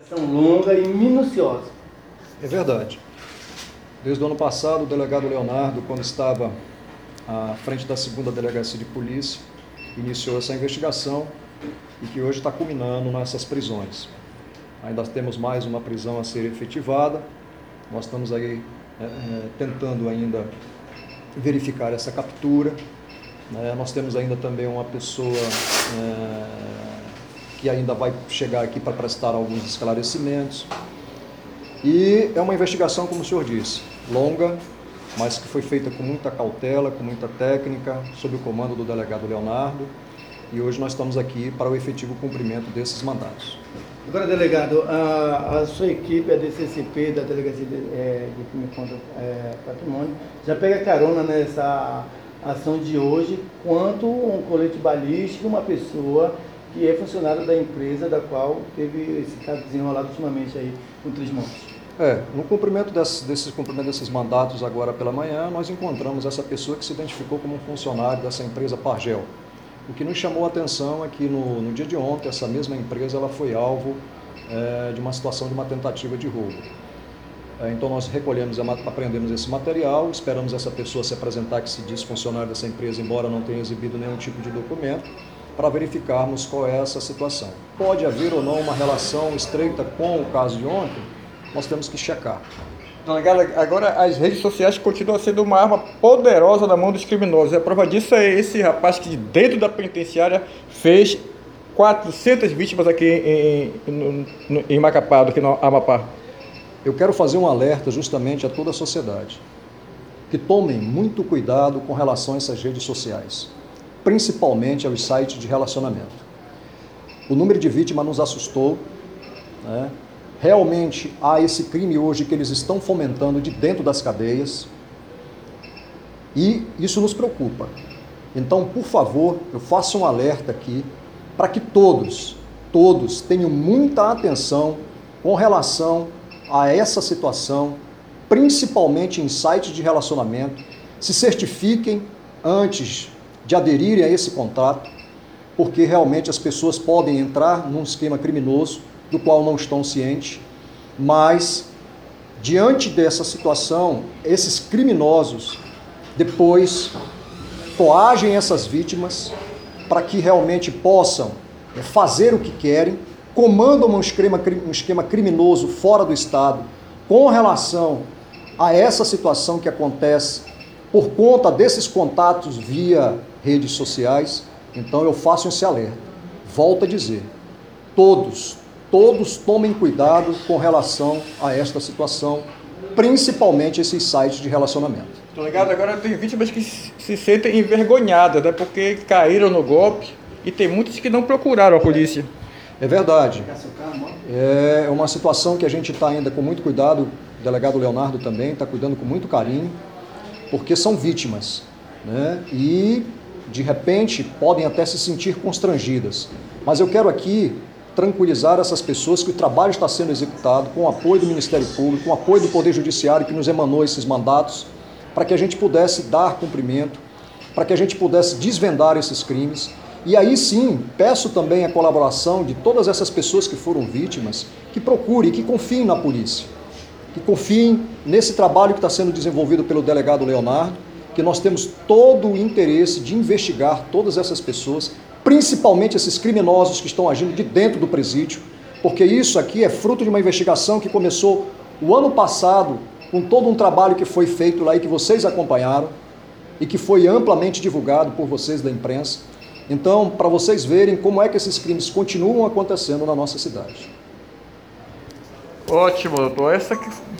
Longa e minuciosa. É verdade. Desde o ano passado, o delegado Leonardo, quando estava à frente da 2ª Delegacia de Polícia, iniciou essa investigação e que hoje está culminando nessas prisões. Ainda temos mais uma prisão a ser efetivada. Nós estamos aí tentando ainda verificar essa captura. Nós temos ainda também uma pessoa que ainda vai chegar aqui para prestar alguns esclarecimentos. E é uma investigação, como o senhor disse, longa, mas que foi feita com muita cautela, com muita técnica, sob o comando do delegado Leonardo. E hoje nós estamos aqui para o efetivo cumprimento desses mandatos. Agora, delegado, a sua equipe, a DCCP, da Delegacia de Crime contra Patrimônio, já pega carona nessa ação de hoje, quanto um colete balístico, uma pessoa que é funcionário da empresa da qual teve esse caso desenrolado ultimamente aí com 3 mortes. No cumprimento desses mandatos agora pela manhã, nós encontramos essa pessoa que se identificou como um funcionário dessa empresa Pargel. O que nos chamou a atenção é que no dia de ontem, essa mesma empresa ela foi alvo de uma situação de uma tentativa de roubo. Então nós recolhemos, apreendemos esse material, esperamos essa pessoa se apresentar que se diz funcionário dessa empresa, embora não tenha exibido nenhum tipo de documento, para verificarmos qual é essa situação. Pode haver ou não uma relação estreita com o caso de ontem, nós temos que checar. Delegado, agora as redes sociais continuam sendo uma arma poderosa na mão dos criminosos. A prova disso é esse rapaz que dentro da penitenciária fez 400 vítimas aqui em Macapá, aqui no Amapá. Eu quero fazer um alerta justamente a toda a sociedade, que tomem muito cuidado com relação a essas redes sociais, principalmente aos sites de relacionamento. O número de vítimas nos assustou, né? Realmente há esse crime hoje que eles estão fomentando de dentro das cadeias e isso nos preocupa. Então, por favor, eu faço um alerta aqui para que todos tenham muita atenção com relação a essa situação, principalmente em sites de relacionamento, se certifiquem antes de aderirem a esse contrato, porque realmente as pessoas podem entrar num esquema criminoso do qual não estão cientes, mas diante dessa situação, esses criminosos depois coagem essas vítimas para que realmente possam fazer o que querem, comandam um esquema criminoso fora do Estado com relação a essa situação que acontece por conta desses contatos via redes sociais. Então eu faço esse alerta. Volto a dizer, todos tomem cuidado com relação a esta situação, principalmente esses sites de relacionamento. Delegado, agora tem vítimas que se sentem envergonhadas, né, porque caíram no golpe e tem muitos que não procuraram a polícia. É verdade. É uma situação que a gente está ainda com muito cuidado, o delegado Leonardo também está cuidando com muito carinho, porque são vítimas, né? E, de repente, podem até se sentir constrangidas. Mas eu quero aqui tranquilizar essas pessoas que o trabalho está sendo executado com o apoio do Ministério Público, com o apoio do Poder Judiciário que nos emanou esses mandatos, para que a gente pudesse dar cumprimento, para que a gente pudesse desvendar esses crimes. E aí sim, peço também a colaboração de todas essas pessoas que foram vítimas, que procurem, que confiem na polícia, que confiem nesse trabalho que está sendo desenvolvido pelo delegado Leonardo, que nós temos todo o interesse de investigar todas essas pessoas, principalmente esses criminosos que estão agindo de dentro do presídio, porque isso aqui é fruto de uma investigação que começou o ano passado, com todo um trabalho que foi feito lá e que vocês acompanharam, e que foi amplamente divulgado por vocês da imprensa. Então, para vocês verem como é que esses crimes continuam acontecendo na nossa cidade. Ótimo, doutor. Essa que